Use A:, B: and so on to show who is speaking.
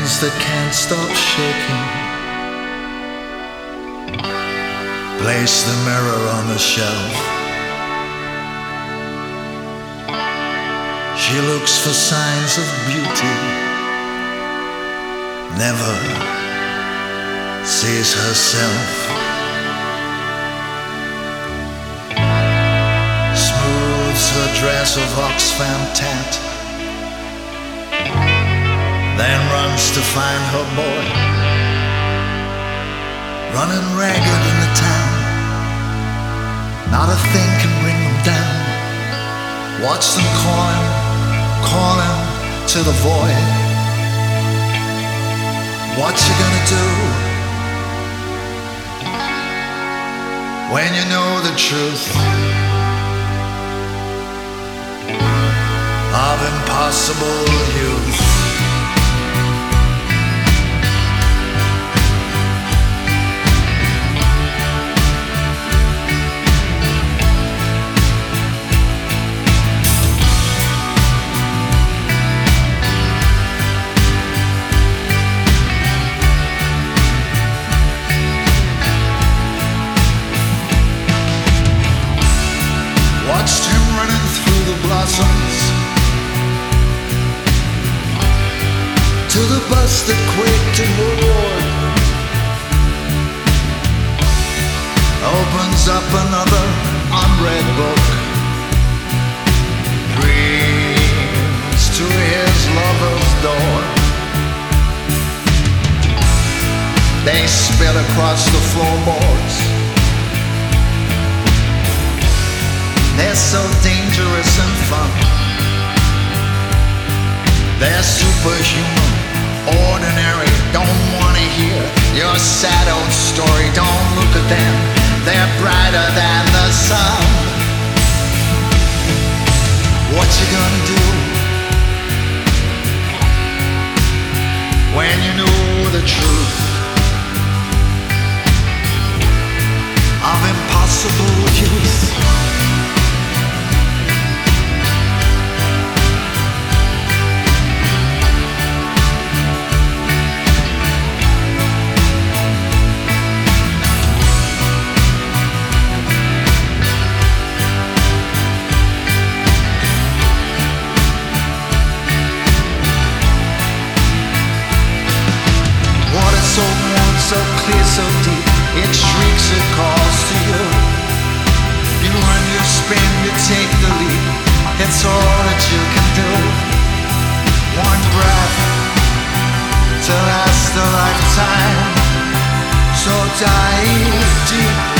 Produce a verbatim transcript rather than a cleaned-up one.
A: hands that can't stop shaking. Place the mirror on the shelf. She looks for signs of beauty, never sees herself. Smooths her dress of Oxfam tat, then runs to find her boy, running ragged in the town. Not a thing can bring them down. Watch them calling, calling to the void. What you gonna do when you know the truth of impossible youth? Watched him running through the blossoms to the bus that quaked in the road. Opens up another unread book, dreams to his lover's door. They spill across the floorboards. They're so dangerous and fun. They're superhuman, ordinary. Don't wanna hear your sad old story. Don't look at them, they're brighter than the sun. What you gonna do when you know the truth of impossible youth? So warm, so clear, so deep, it shrieks, it calls to you. You run, you spin, you take the leap. It's all that you can do. One breath to last a lifetime. So dive deep.